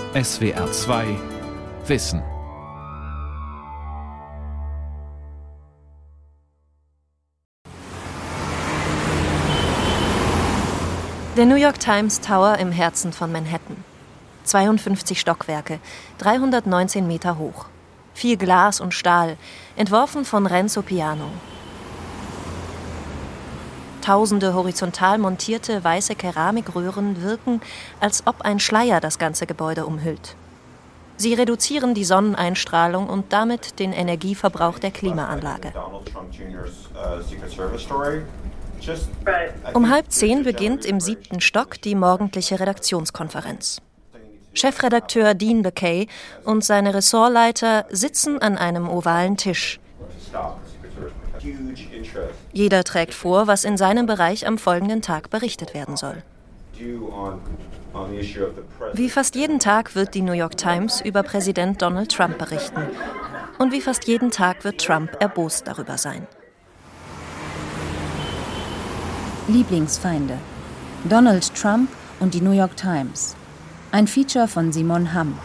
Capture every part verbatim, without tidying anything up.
S W R zwei Wissen. Der New York Times Tower im Herzen von Manhattan. zweiundfünfzig Stockwerke, dreihundertneunzehn Meter hoch. Viel Glas und Stahl, entworfen von Renzo Piano. Tausende horizontal montierte weiße Keramikröhren wirken, als ob ein Schleier das ganze Gebäude umhüllt. Sie reduzieren die Sonneneinstrahlung und damit den Energieverbrauch der Klimaanlage. Um halb zehn beginnt im siebten Stock die morgendliche Redaktionskonferenz. Chefredakteur Dean Baquet und seine Ressortleiter sitzen an einem ovalen Tisch. Jeder trägt vor, was in seinem Bereich am folgenden Tag berichtet werden soll. Wie fast jeden Tag wird die New York Times über Präsident Donald Trump berichten. Und wie fast jeden Tag wird Trump erbost darüber sein. Lieblingsfeinde. Donald Trump und die New York Times. Ein Feature von Simon Hamm.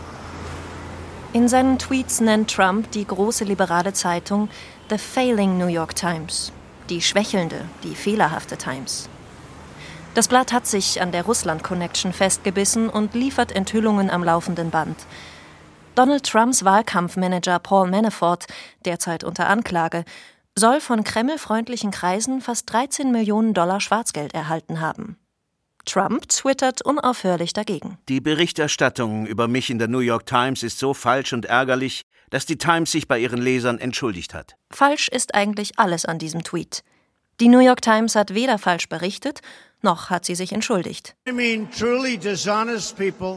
In seinen Tweets nennt Trump die große liberale Zeitung The Failing New York Times, die schwächelnde, die fehlerhafte Times. Das Blatt hat sich an der Russland-Connection festgebissen und liefert Enthüllungen am laufenden Band. Donald Trumps Wahlkampfmanager Paul Manafort, derzeit unter Anklage, soll von kremlfreundlichen Kreisen fast dreizehn Millionen Dollar Schwarzgeld erhalten haben. Trump twittert unaufhörlich dagegen. Die Berichterstattung über mich in der New York Times ist so falsch und ärgerlich, dass die Times sich bei ihren Lesern entschuldigt hat. Falsch ist eigentlich alles an diesem Tweet. Die New York Times hat weder falsch berichtet, noch hat sie sich entschuldigt. I mean, truly dishonest people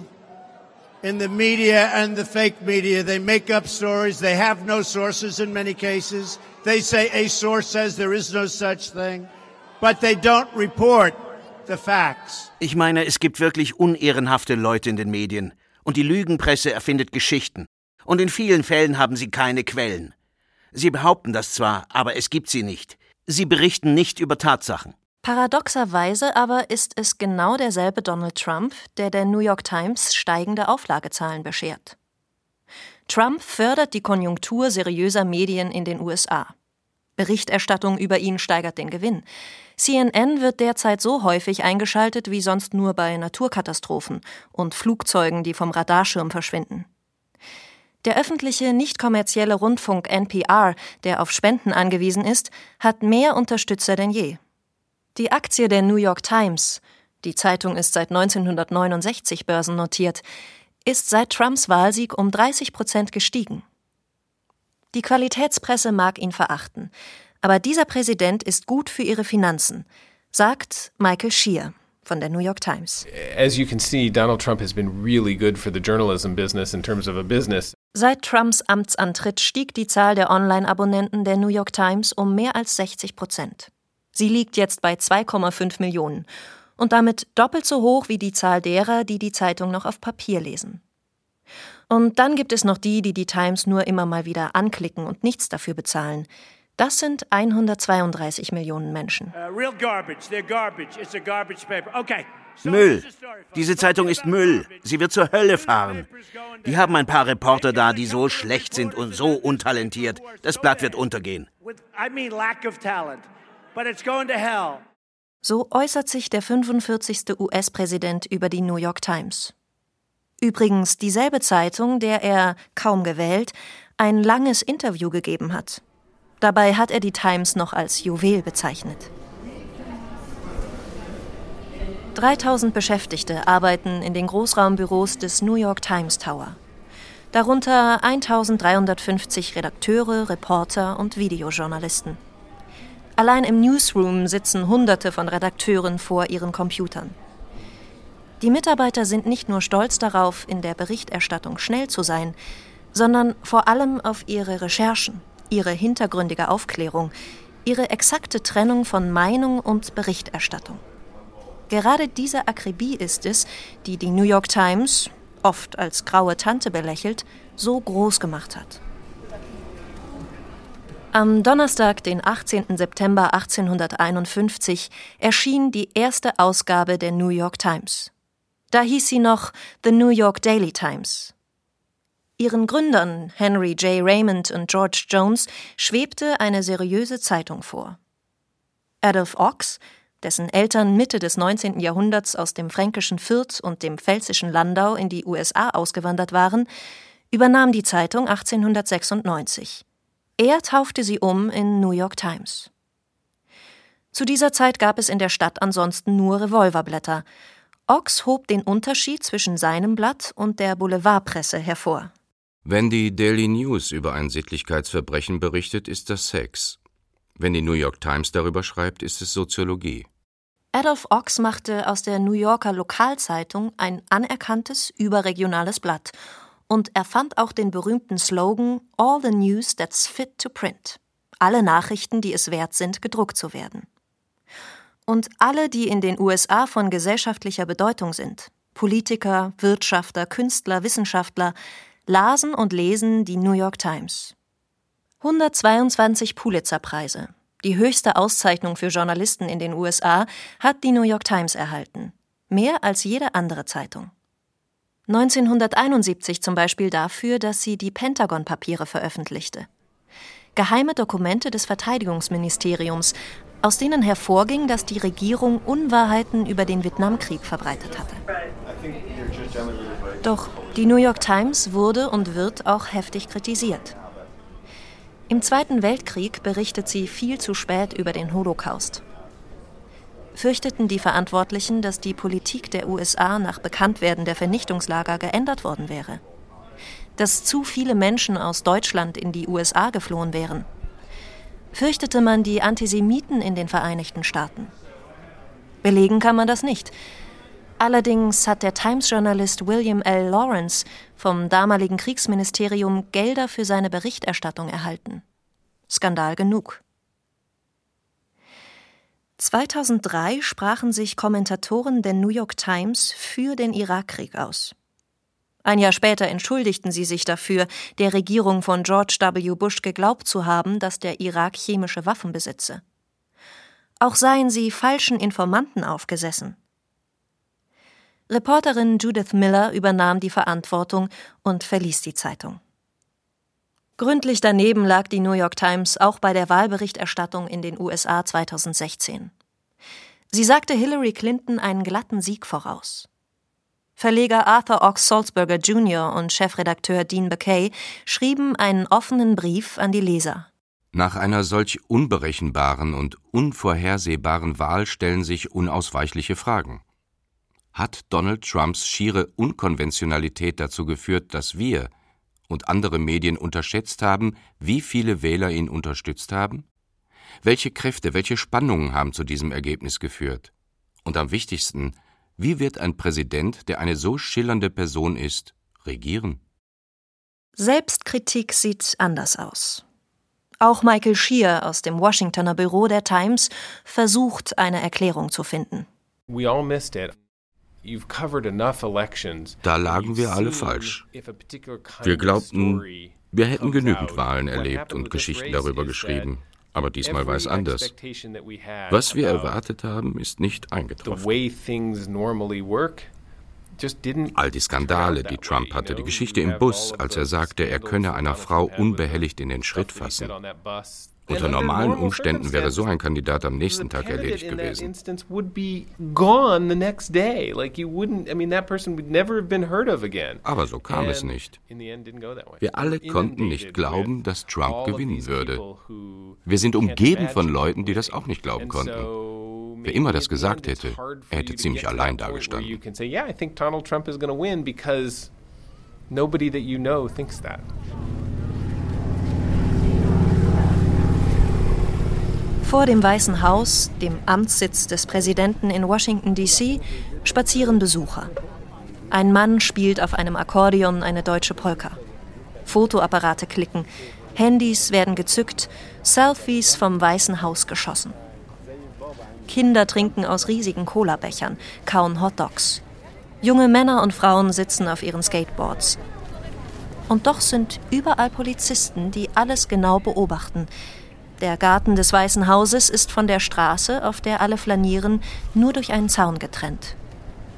in the media and the fake media. They make up stories. They have no sources in many cases. They say a source says there is no such thing, but they don't report the facts. Ich meine, es gibt wirklich unehrenhafte Leute in den Medien. Und die Lügenpresse erfindet Geschichten. Und in vielen Fällen haben sie keine Quellen. Sie behaupten das zwar, aber es gibt sie nicht. Sie berichten nicht über Tatsachen. Paradoxerweise aber ist es genau derselbe Donald Trump, der der New York Times steigende Auflagezahlen beschert. Trump fördert die Konjunktur seriöser Medien in den U S A. Berichterstattung über ihn steigert den Gewinn. C N N wird derzeit so häufig eingeschaltet wie sonst nur bei Naturkatastrophen und Flugzeugen, die vom Radarschirm verschwinden. Der öffentliche, nicht kommerzielle Rundfunk N P R, der auf Spenden angewiesen ist, hat mehr Unterstützer denn je. Die Aktie der New York Times, die Zeitung ist seit neunzehnhundertneunundsechzig börsennotiert, ist seit Trumps Wahlsieg um dreißig Prozent gestiegen. Die Qualitätspresse mag ihn verachten, aber dieser Präsident ist gut für ihre Finanzen, sagt Michael Shear von der New York Times. As you can see, Donald Trump has been really good for the journalism business in terms of a business. Seit Trumps Amtsantritt stieg die Zahl der Online-Abonnenten der New York Times um mehr als sechzig Prozent. Sie liegt jetzt bei zwei Komma fünf Millionen und damit doppelt so hoch wie die Zahl derer, die die Zeitung noch auf Papier lesen. Und dann gibt es noch die, die die Times nur immer mal wieder anklicken und nichts dafür bezahlen. Das sind hundertzweiunddreißig Millionen Menschen. Müll. Diese Zeitung ist Müll. Sie wird zur Hölle fahren. Die haben ein paar Reporter da, die so schlecht sind und so untalentiert. Das Blatt wird untergehen. So äußert sich der fünfundvierzigste U S-Präsident über die New York Times. Übrigens dieselbe Zeitung, der er, kaum gewählt, ein langes Interview gegeben hat. Dabei hat er die Times noch als Juwel bezeichnet. dreitausend Beschäftigte arbeiten in den Großraumbüros des New York Times Tower. Darunter eintausenddreihundertfünfzig Redakteure, Reporter und Videojournalisten. Allein im Newsroom sitzen Hunderte von Redakteuren vor ihren Computern. Die Mitarbeiter sind nicht nur stolz darauf, in der Berichterstattung schnell zu sein, sondern vor allem auf ihre Recherchen, ihre hintergründige Aufklärung, ihre exakte Trennung von Meinung und Berichterstattung. Gerade diese Akribie ist es, die die New York Times, oft als graue Tante belächelt, so groß gemacht hat. Am Donnerstag, den achtzehnten September achtzehnhunderteinundfünfzig, erschien die erste Ausgabe der New York Times. Da hieß sie noch The New York Daily Times. Ihren Gründern, Henry J. Raymond und George Jones, schwebte eine seriöse Zeitung vor. Adolph Ochs, dessen Eltern Mitte des neunzehnten Jahrhunderts aus dem fränkischen Fürth und dem pfälzischen Landau in die U S A ausgewandert waren, übernahm die Zeitung achtzehnhundertsechsundneunzig. Er taufte sie um in New York Times. Zu dieser Zeit gab es in der Stadt ansonsten nur Revolverblätter. Ochs hob den Unterschied zwischen seinem Blatt und der Boulevardpresse hervor. Wenn die Daily News über ein Sittlichkeitsverbrechen berichtet, ist das Sex. Wenn die New York Times darüber schreibt, ist es Soziologie. Adolph Ochs machte aus der New Yorker Lokalzeitung ein anerkanntes, überregionales Blatt und erfand auch den berühmten Slogan All the news that's fit to print. Alle Nachrichten, die es wert sind, gedruckt zu werden. Und alle, die in den U S A von gesellschaftlicher Bedeutung sind, Politiker, Wirtschafter, Künstler, Wissenschaftler, lasen und lesen die New York Times. hundertzweiundzwanzig Pulitzer-Preise, die höchste Auszeichnung für Journalisten in den U S A, hat die New York Times erhalten. Mehr als jede andere Zeitung. neunzehnhunderteinundsiebzig zum Beispiel dafür, dass sie die Pentagon-Papiere veröffentlichte. Geheime Dokumente des Verteidigungsministeriums, aus denen hervorging, dass die Regierung Unwahrheiten über den Vietnamkrieg verbreitet hatte. Doch die New York Times wurde und wird auch heftig kritisiert. Im Zweiten Weltkrieg berichtet sie viel zu spät über den Holocaust. Fürchteten die Verantwortlichen, dass die Politik der U S A nach Bekanntwerden der Vernichtungslager geändert worden wäre? Dass zu viele Menschen aus Deutschland in die U S A geflohen wären? Fürchtete man die Antisemiten in den Vereinigten Staaten? Belegen kann man das nicht. Allerdings hat der Times-Journalist William L. Lawrence vom damaligen Kriegsministerium Gelder für seine Berichterstattung erhalten. Skandal genug. zweitausenddrei sprachen sich Kommentatoren der New York Times für den Irakkrieg aus. Ein Jahr später entschuldigten sie sich dafür, der Regierung von George W. Bush geglaubt zu haben, dass der Irak chemische Waffen besitze. Auch seien sie falschen Informanten aufgesessen. Reporterin Judith Miller übernahm die Verantwortung und verließ die Zeitung. Gründlich daneben lag die New York Times auch bei der Wahlberichterstattung in den U S A zweitausendsechzehn. Sie sagte Hillary Clinton einen glatten Sieg voraus. Verleger Arthur Ochs Sulzberger Junior und Chefredakteur Dean Baquet schrieben einen offenen Brief an die Leser. Nach einer solch unberechenbaren und unvorhersehbaren Wahl stellen sich unausweichliche Fragen. Hat Donald Trumps schiere Unkonventionalität dazu geführt, dass wir und andere Medien unterschätzt haben, wie viele Wähler ihn unterstützt haben? Welche Kräfte, welche Spannungen haben zu diesem Ergebnis geführt? Und am wichtigsten, wie wird ein Präsident, der eine so schillernde Person ist, regieren? Selbstkritik sieht anders aus. Auch Michael Shear aus dem Washingtoner Büro der Times versucht, eine Erklärung zu finden. We all missed it. You've covered enough elections. Da lagen wir alle falsch. Wir glaubten, wir hätten genügend Wahlen erlebt und Geschichten darüber geschrieben. Aber diesmal war es anders. Was wir erwartet haben, ist nicht eingetroffen. All die Skandale, die Trump hatte, die Geschichte im Bus, als er sagte, er könne einer Frau unbehelligt in den Schritt fassen. Unter normalen Umständen wäre so ein Kandidat am nächsten Tag erledigt gewesen. Aber so kam es nicht. Wir alle konnten nicht glauben, dass Trump gewinnen würde. Wir sind umgeben von Leuten, die das auch nicht glauben konnten. Wer immer das gesagt hätte, er hätte ziemlich allein dagestanden. Vor dem Weißen Haus, dem Amtssitz des Präsidenten in Washington D C, spazieren Besucher. Ein Mann spielt auf einem Akkordeon eine deutsche Polka. Fotoapparate klicken, Handys werden gezückt, Selfies vom Weißen Haus geschossen. Kinder trinken aus riesigen Colabechern, kauen Hotdogs. Junge Männer und Frauen sitzen auf ihren Skateboards. Und doch sind überall Polizisten, die alles genau beobachten. Der Garten des Weißen Hauses ist von der Straße, auf der alle flanieren, nur durch einen Zaun getrennt.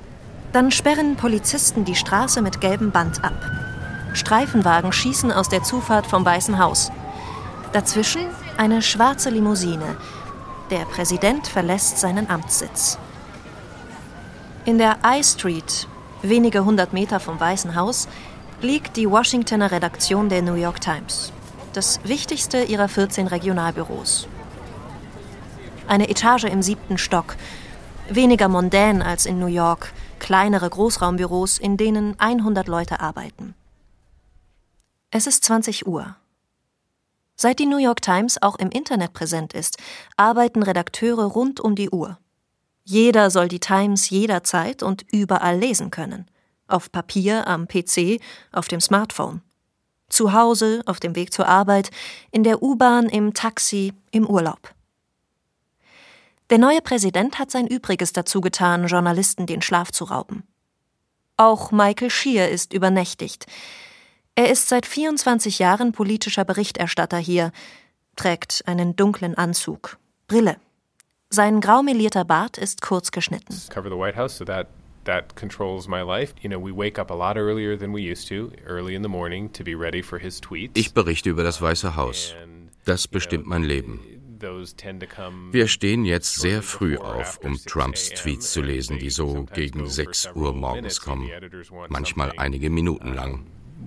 Dann sperren Polizisten die Straße mit gelbem Band ab. Streifenwagen schießen aus der Zufahrt vom Weißen Haus. Dazwischen eine schwarze Limousine. Der Präsident verlässt seinen Amtssitz. In der I Street, wenige hundert Meter vom Weißen Haus, liegt die Washingtoner Redaktion der New York Times. Das wichtigste ihrer vierzehn Regionalbüros. Eine Etage im siebten Stock. Weniger mondän als in New York. Kleinere Großraumbüros, in denen hundert Leute arbeiten. Es ist zwanzig Uhr. Seit die New York Times auch im Internet präsent ist, arbeiten Redakteure rund um die Uhr. Jeder soll die Times jederzeit und überall lesen können. Auf Papier, am P C, auf dem Smartphone. Zu Hause, auf dem Weg zur Arbeit, in der U-Bahn, im Taxi, im Urlaub. Der neue Präsident hat sein Übriges dazu getan, Journalisten den Schlaf zu rauben. Auch Michael Shear ist übernächtigt. Er ist seit vierundzwanzig Jahren politischer Berichterstatter hier, trägt einen dunklen Anzug, Brille. Sein graumelierter Bart ist kurz geschnitten. Cover the White House, so that that controls my life. You know, we wake up a lot earlier than we used to, early in the morning, to be ready for his tweets. Ich berichte über das Weiße Haus. Das bestimmt mein Leben. Wir stehen jetzt sehr früh auf, um Trumps Tweets zu lesen, die so gegen sechs Uhr morgens kommen, manchmal einige Minuten lang.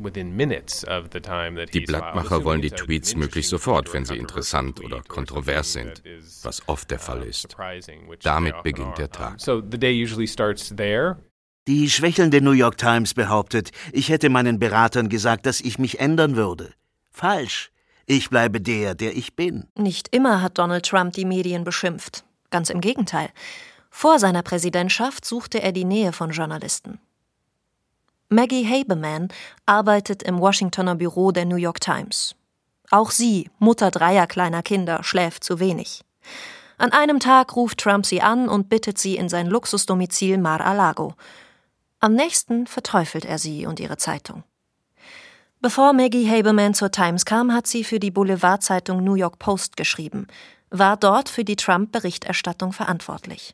Die Blattmacher wollen die Tweets möglichst sofort, wenn sie interessant oder kontrovers sind, was oft der Fall ist. Damit beginnt der Tag. Die schwächelnde New York Times behauptet, ich hätte meinen Beratern gesagt, dass ich mich ändern würde. Falsch. Ich bleibe der, der ich bin. Nicht immer hat Donald Trump die Medien beschimpft. Ganz im Gegenteil. Vor seiner Präsidentschaft suchte er die Nähe von Journalisten. Maggie Haberman arbeitet im Washingtoner Büro der New York Times. Auch sie, Mutter dreier kleiner Kinder, schläft zu wenig. An einem Tag ruft Trump sie an und bittet sie in sein Luxusdomizil Mar-a-Lago. Am nächsten verteufelt er sie und ihre Zeitung. Bevor Maggie Haberman zur Times kam, hat sie für die Boulevardzeitung New York Post geschrieben, war dort für die Trump-Berichterstattung verantwortlich.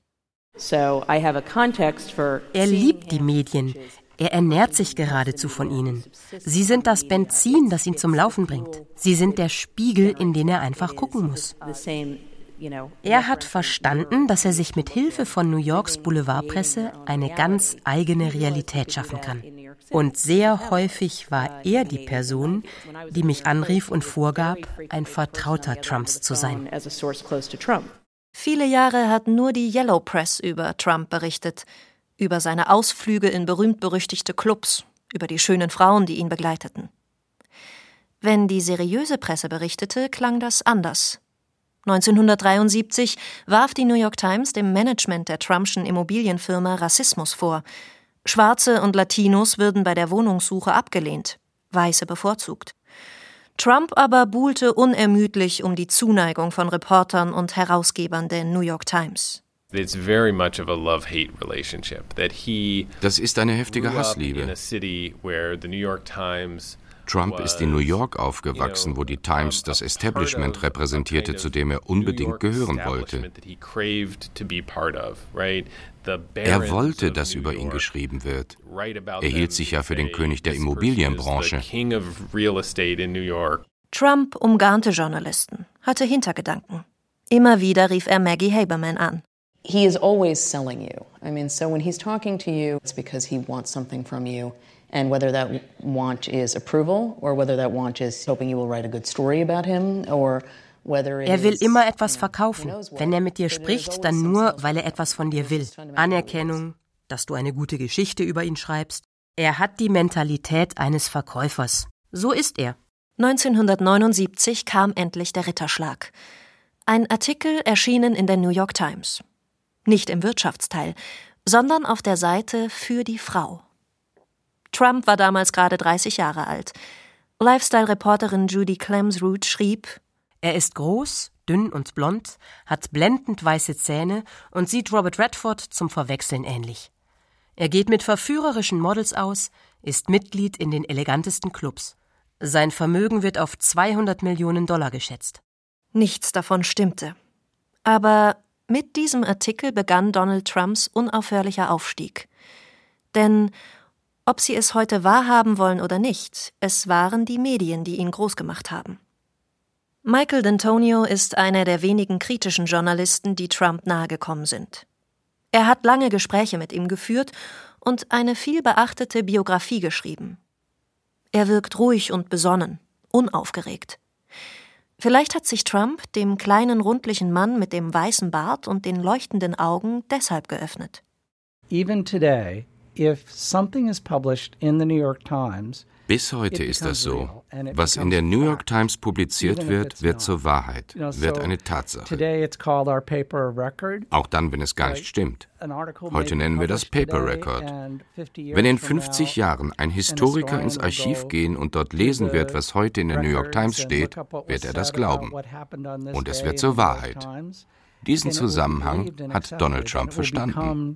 Er liebt die Medien. Er ernährt sich geradezu von ihnen. Sie sind das Benzin, das ihn zum Laufen bringt. Sie sind der Spiegel, in den er einfach gucken muss. Er hat verstanden, dass er sich mit Hilfe von New Yorks Boulevardpresse eine ganz eigene Realität schaffen kann. Und sehr häufig war er die Person, die mich anrief und vorgab, ein Vertrauter Trumps zu sein. Viele Jahre hat nur die Yellow Press über Trump berichtet, über seine Ausflüge in berühmt-berüchtigte Clubs, über die schönen Frauen, die ihn begleiteten. Wenn die seriöse Presse berichtete, klang das anders. neunzehnhundertdreiundsiebzig warf die New York Times dem Management der Trumpschen Immobilienfirma Rassismus vor. Schwarze und Latinos würden bei der Wohnungssuche abgelehnt, Weiße bevorzugt. Trump aber buhlte unermüdlich um die Zuneigung von Reportern und Herausgebern der New York Times. It's very much of a love-hate relationship that he Das ist eine heftige Hassliebe. in a city where the New York Times Trump ist in New York aufgewachsen, wo die Times das Establishment repräsentierte, zu dem er unbedingt gehören wollte. Er wollte, dass über ihn geschrieben wird. Er hielt sich ja für den König der Immobilienbranche. Trump umgarnte Journalisten, hatte Hintergedanken. Immer wieder rief er Maggie Haberman an. He is always selling you. I mean, so when he's talking to you, it's because he wants something from you. And whether that want is approval or whether that want is hoping you will write a good story about him or whether it Er will is, immer etwas verkaufen. Wenn er mit dir spricht, dann nur, weil er etwas von dir will. Anerkennung, dass du eine gute Geschichte über ihn schreibst. Er hat die Mentalität eines Verkäufers. So ist er. neunzehnhundertneunundsiebzig kam endlich der Ritterschlag. Ein Artikel erschienen in der New York Times. Nicht im Wirtschaftsteil, sondern auf der Seite für die Frau. Trump war damals gerade dreißig Jahre alt. Lifestyle-Reporterin Judy Clemsrud schrieb: Er ist groß, dünn und blond, hat blendend weiße Zähne und sieht Robert Redford zum Verwechseln ähnlich. Er geht mit verführerischen Models aus, ist Mitglied in den elegantesten Clubs. Sein Vermögen wird auf zweihundert Millionen Dollar geschätzt. Nichts davon stimmte. Aber mit diesem Artikel begann Donald Trumps unaufhörlicher Aufstieg. Denn ob Sie es heute wahrhaben wollen oder nicht, es waren die Medien, die ihn groß gemacht haben. Michael D'Antonio ist einer der wenigen kritischen Journalisten, die Trump nahegekommen sind. Er hat lange Gespräche mit ihm geführt und eine vielbeachtete Biografie geschrieben. Er wirkt ruhig und besonnen, unaufgeregt. Vielleicht hat sich Trump dem kleinen, rundlichen Mann mit dem weißen Bart und den leuchtenden Augen deshalb geöffnet. Even today, if something is published in the New York Times, bis heute ist das so. Was in der New York Times publiziert wird, wird zur Wahrheit, wird eine Tatsache. Auch dann, wenn es gar nicht stimmt. Heute nennen wir das Paper Record. Wenn in fünfzig Jahren ein Historiker ins Archiv gehen und dort lesen wird, was heute in der New York Times steht, wird er das glauben. Und es wird zur Wahrheit. Diesen Zusammenhang hat Donald Trump verstanden.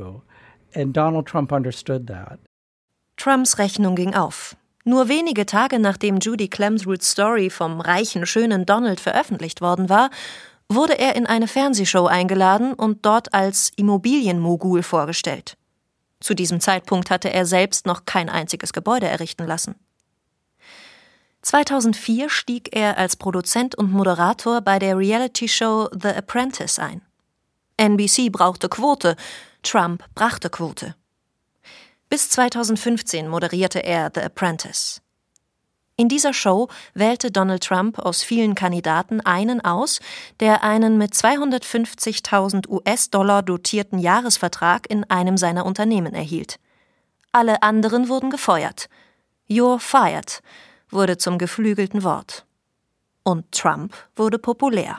Trumps Rechnung ging auf. Nur wenige Tage nachdem Judy Clem's Story vom reichen, schönen Donald veröffentlicht worden war, wurde er in eine Fernsehshow eingeladen und dort als Immobilienmogul vorgestellt. Zu diesem Zeitpunkt hatte er selbst noch kein einziges Gebäude errichten lassen. zweitausendvier stieg er als Produzent und Moderator bei der Reality-Show The Apprentice ein. N B C brauchte Quote, Trump brachte Quote. Bis zweitausendfünfzehn moderierte er The Apprentice. In dieser Show wählte Donald Trump aus vielen Kandidaten einen aus, der einen mit zweihundertfünfzigtausend US-Dollar dotierten Jahresvertrag in einem seiner Unternehmen erhielt. Alle anderen wurden gefeuert. You're fired wurde zum geflügelten Wort. Und Trump wurde populär.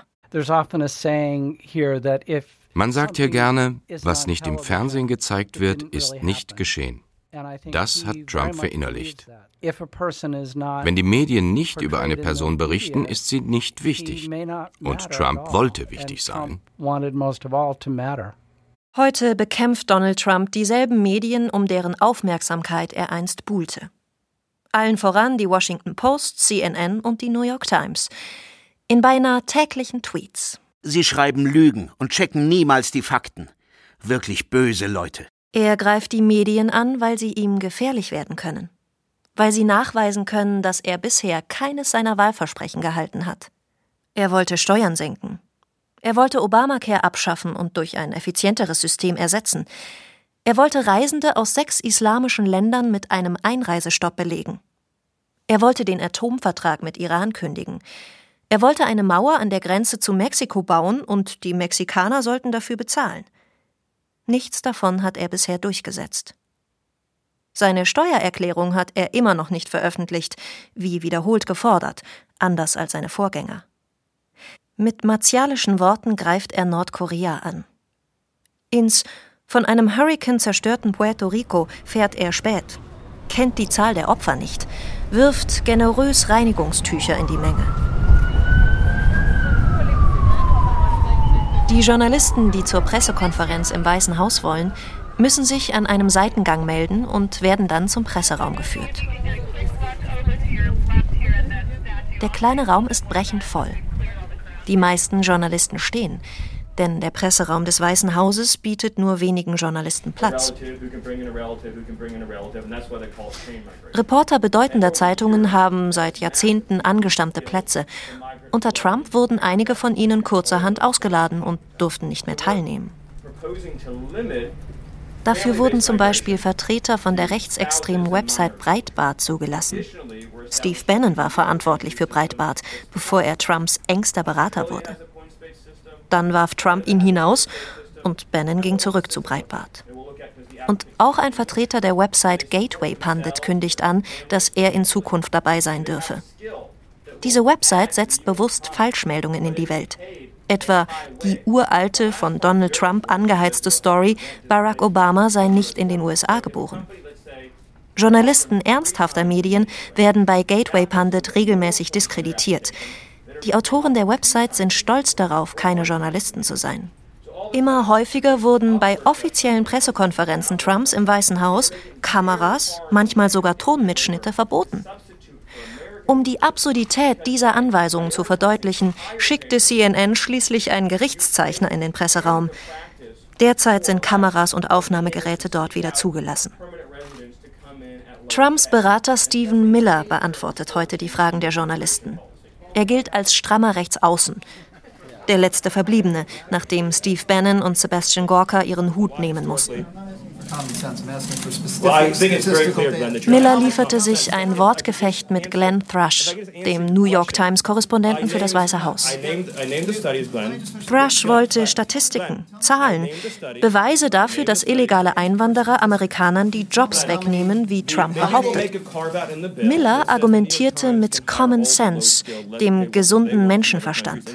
Man sagt hier gerne, was nicht im Fernsehen gezeigt wird, ist nicht geschehen. Das hat Trump verinnerlicht. Wenn die Medien nicht über eine Person berichten, ist sie nicht wichtig. Und Trump wollte wichtig sein. Heute bekämpft Donald Trump dieselben Medien, um deren Aufmerksamkeit er einst buhlte. Allen voran die Washington Post, C N N und die New York Times. In beinahe täglichen Tweets. Sie schreiben Lügen und checken niemals die Fakten. Wirklich böse Leute. Er greift die Medien an, weil sie ihm gefährlich werden können. Weil sie nachweisen können, dass er bisher keines seiner Wahlversprechen gehalten hat. Er wollte Steuern senken. Er wollte Obamacare abschaffen und durch ein effizienteres System ersetzen. Er wollte Reisende aus sechs islamischen Ländern mit einem Einreisestopp belegen. Er wollte den Atomvertrag mit Iran kündigen. Er wollte eine Mauer an der Grenze zu Mexiko bauen und die Mexikaner sollten dafür bezahlen. Nichts davon hat er bisher durchgesetzt. Seine Steuererklärung hat er immer noch nicht veröffentlicht, wie wiederholt gefordert, anders als seine Vorgänger. Mit martialischen Worten greift er Nordkorea an. Ins von einem Hurrikan zerstörten Puerto Rico fährt er spät, kennt die Zahl der Opfer nicht, wirft generös Reinigungstücher in die Menge. Die Journalisten, die zur Pressekonferenz im Weißen Haus wollen, müssen sich an einem Seitengang melden und werden dann zum Presseraum geführt. Der kleine Raum ist brechend voll. Die meisten Journalisten stehen, denn der Presseraum des Weißen Hauses bietet nur wenigen Journalisten Platz. Reporter bedeutender Zeitungen haben seit Jahrzehnten angestammte Plätze. Unter Trump wurden einige von ihnen kurzerhand ausgeladen und durften nicht mehr teilnehmen. Dafür wurden zum Beispiel Vertreter von der rechtsextremen Website Breitbart zugelassen. Steve Bannon war verantwortlich für Breitbart, bevor er Trumps engster Berater wurde. Dann warf Trump ihn hinaus und Bannon ging zurück zu Breitbart. Und auch ein Vertreter der Website Gateway Pundit kündigt an, dass er in Zukunft dabei sein dürfe. Diese Website setzt bewusst Falschmeldungen in die Welt. Etwa die uralte, von Donald Trump angeheizte Story, Barack Obama sei nicht in den U S A geboren. Journalisten ernsthafter Medien werden bei Gateway Pundit regelmäßig diskreditiert. Die Autoren der Website sind stolz darauf, keine Journalisten zu sein. Immer häufiger wurden bei offiziellen Pressekonferenzen Trumps im Weißen Haus Kameras, manchmal sogar Tonmitschnitte verboten. Um die Absurdität dieser Anweisungen zu verdeutlichen, schickte C N N schließlich einen Gerichtszeichner in den Presseraum. Derzeit sind Kameras und Aufnahmegeräte dort wieder zugelassen. Trumps Berater Stephen Miller beantwortet heute die Fragen der Journalisten. Er gilt als strammer Rechtsaußen. Der letzte Verbliebene, nachdem Steve Bannon und Sebastian Gorka ihren Hut nehmen mussten. Miller lieferte sich ein Wortgefecht mit Glenn Thrush, dem New York Times-Korrespondenten für das Weiße Haus. Thrush wollte Statistiken, Zahlen, Beweise dafür, dass illegale Einwanderer Amerikanern die Jobs wegnehmen, wie Trump behauptet. Miller argumentierte mit Common Sense, dem gesunden Menschenverstand.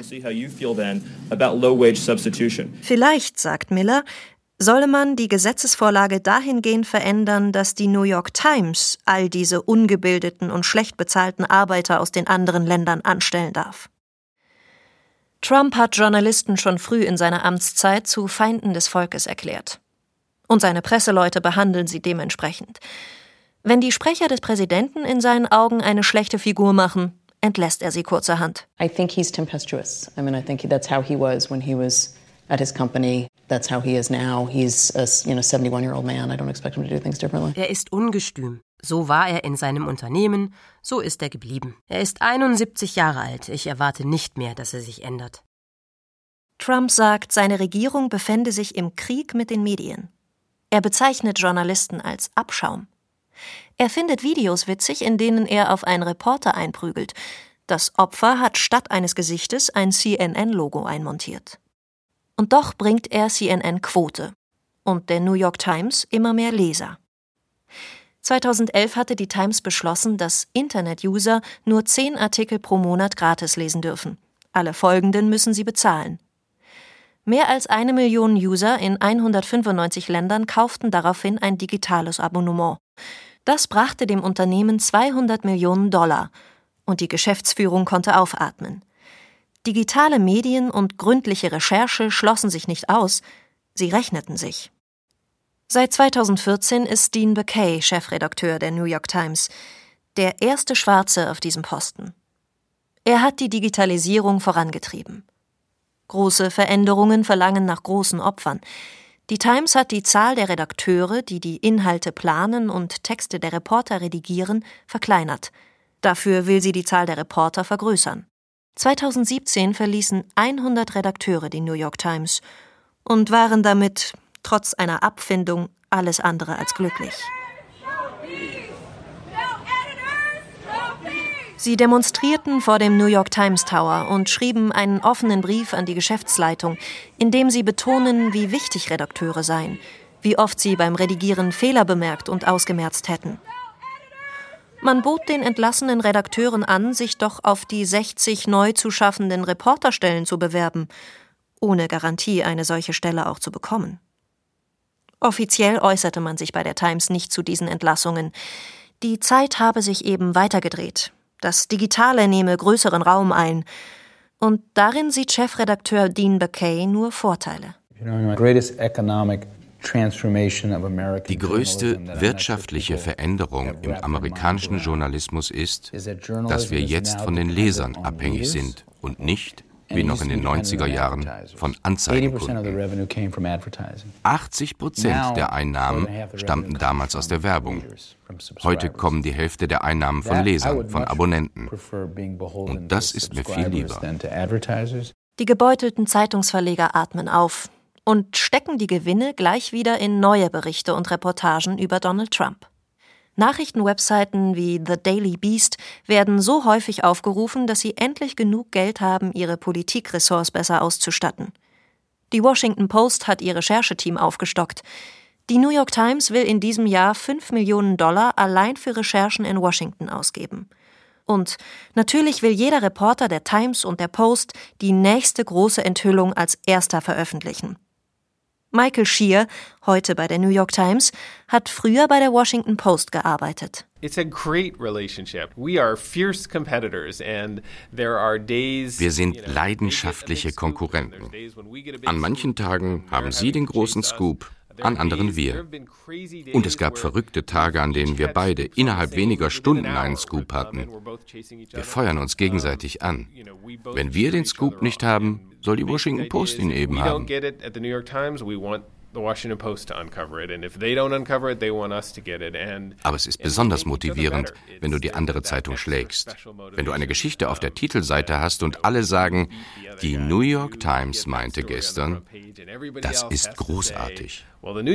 Vielleicht, sagt Miller, solle man die Gesetzesvorlage dahingehend verändern, dass die New York Times all diese ungebildeten und schlecht bezahlten Arbeiter aus den anderen Ländern anstellen darf. Trump hat Journalisten schon früh in seiner Amtszeit zu Feinden des Volkes erklärt. Und seine Presseleute behandeln sie dementsprechend. Wenn die Sprecher des Präsidenten in seinen Augen eine schlechte Figur machen, entlässt er sie kurzerhand. I think he's tempestuous. I mean, I think that's how he was when he was at his company. That's how he is now. He's a, you know, seventy-one-year-old man. I don't expect him to do things differently. Er ist ungestüm. So war er in seinem Unternehmen, so ist er geblieben. Er ist einundsiebzig Jahre alt. Ich erwarte nicht mehr, dass er sich ändert. Trump sagt, seine Regierung befände sich im Krieg mit den Medien. Er bezeichnet Journalisten als Abschaum. Er findet Videos witzig, in denen er auf einen Reporter einprügelt. Das Opfer hat statt eines Gesichtes ein C N N-Logo einmontiert. Und doch bringt er C N N Quote und der New York Times immer mehr Leser. zweitausendelf hatte die Times beschlossen, dass Internet-User nur zehn Artikel pro Monat gratis lesen dürfen. Alle folgenden müssen sie bezahlen. Mehr als eine Million User in hundertfünfundneunzig Ländern kauften daraufhin ein digitales Abonnement. Das brachte dem Unternehmen zweihundert Millionen Dollar und die Geschäftsführung konnte aufatmen. Digitale Medien und gründliche Recherche schlossen sich nicht aus, sie rechneten sich. Seit zweitausendvierzehn ist Dean Baquet Chefredakteur der New York Times, der erste Schwarze auf diesem Posten. Er hat die Digitalisierung vorangetrieben. Große Veränderungen verlangen nach großen Opfern. Die Times hat die Zahl der Redakteure, die die Inhalte planen und Texte der Reporter redigieren, verkleinert. Dafür will sie die Zahl der Reporter vergrößern. zweitausendsiebzehn verließen hundert Redakteure die New York Times und waren damit, trotz einer Abfindung, alles andere als glücklich. Sie demonstrierten vor dem New York Times Tower und schrieben einen offenen Brief an die Geschäftsleitung, in dem sie betonen, wie wichtig Redakteure seien, wie oft sie beim Redigieren Fehler bemerkt und ausgemerzt hätten. Man bot den entlassenen Redakteuren an, sich doch auf die sechzig neu zu schaffenden Reporterstellen zu bewerben, ohne Garantie, eine solche Stelle auch zu bekommen. Offiziell äußerte man sich bei der Times nicht zu diesen Entlassungen. Die Zeit habe sich eben weitergedreht. Das Digitale nehme größeren Raum ein. Und darin sieht Chefredakteur Dean Baquet nur Vorteile. Die größte wirtschaftliche Veränderung im amerikanischen Journalismus ist, dass wir jetzt von den Lesern abhängig sind und nicht, wie noch in den neunziger Jahren, von Anzeigenkunden. achtzig Prozent der Einnahmen stammten damals aus der Werbung. Heute kommen die Hälfte der Einnahmen von Lesern, von Abonnenten. Und das ist mir viel lieber. Die gebeutelten Zeitungsverleger atmen auf und stecken die Gewinne gleich wieder in neue Berichte und Reportagen über Donald Trump. Nachrichtenwebseiten wie The Daily Beast werden so häufig aufgerufen, dass sie endlich genug Geld haben, ihre Politikressorts besser auszustatten. Die Washington Post hat ihr Rechercheteam aufgestockt. Die New York Times will in diesem Jahr fünf Millionen Dollar allein für Recherchen in Washington ausgeben. Und natürlich will jeder Reporter der Times und der Post die nächste große Enthüllung als erster veröffentlichen. Michael Shear, heute bei der New York Times, hat früher bei der Washington Post gearbeitet. It's a great relationship. We are fierce competitors and there are days. Wir sind leidenschaftliche Konkurrenten. An manchen Tagen haben Sie den großen Scoop an anderen wir. Und es gab verrückte Tage, an denen wir beide innerhalb weniger Stunden einen Scoop hatten. Wir feuern uns gegenseitig an. Wenn wir den Scoop nicht haben, soll die Washington Post ihn eben haben. Aber es ist besonders motivierend, wenn du die andere Zeitung schlägst. Wenn du eine Geschichte auf der Titelseite hast und alle sagen, die New York Times meinte gestern, das ist großartig.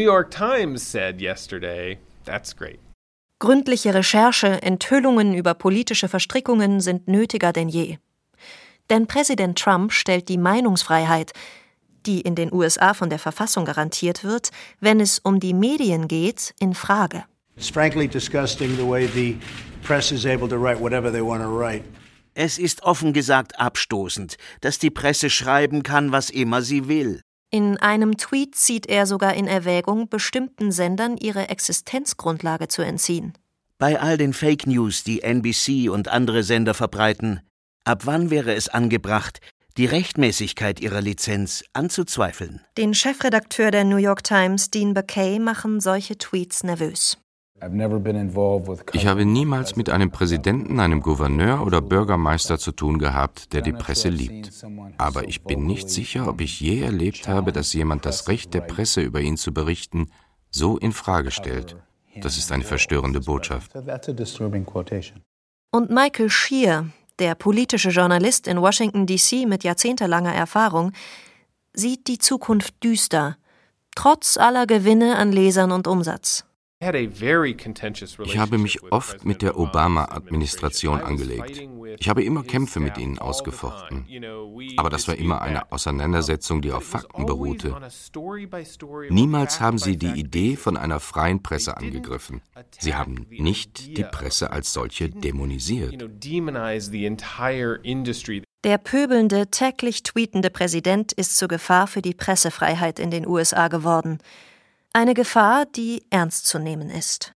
Gründliche Recherche, Enthüllungen über politische Verstrickungen sind nötiger denn je. Denn Präsident Trump stellt die Meinungsfreiheit, die in den U S A von der Verfassung garantiert wird, wenn es um die Medien geht, in Frage. It's frankly disgusting the way the press is able to write whatever they want to write. Es ist offen gesagt abstoßend, dass die Presse schreiben kann, was immer sie will. In einem Tweet zieht er sogar in Erwägung, bestimmten Sendern ihre Existenzgrundlage zu entziehen. Bei all den Fake News, die N B C und andere Sender verbreiten, ab wann wäre es angebracht, die Rechtmäßigkeit ihrer Lizenz anzuzweifeln? Den Chefredakteur der New York Times, Dean Baquet, machen solche Tweets nervös. Ich habe niemals mit einem Präsidenten, einem Gouverneur oder Bürgermeister zu tun gehabt, der die Presse liebt. Aber ich bin nicht sicher, ob ich je erlebt habe, dass jemand das Recht der Presse, über ihn zu berichten, so in Frage stellt. Das ist eine verstörende Botschaft. Und Michael Shear, der politische Journalist in Washington D C mit jahrzehntelanger Erfahrung, sieht die Zukunft düster, trotz aller Gewinne an Lesern und Umsatz. Ich habe mich oft mit der Obama-Administration angelegt. Ich habe immer Kämpfe mit ihnen ausgefochten. Aber das war immer eine Auseinandersetzung, die auf Fakten beruhte. Niemals haben sie die Idee von einer freien Presse angegriffen. Sie haben nicht die Presse als solche dämonisiert. Der pöbelnde, täglich tweetende Präsident ist zur Gefahr für die Pressefreiheit in den U S A geworden. Eine Gefahr, die ernst zu nehmen ist.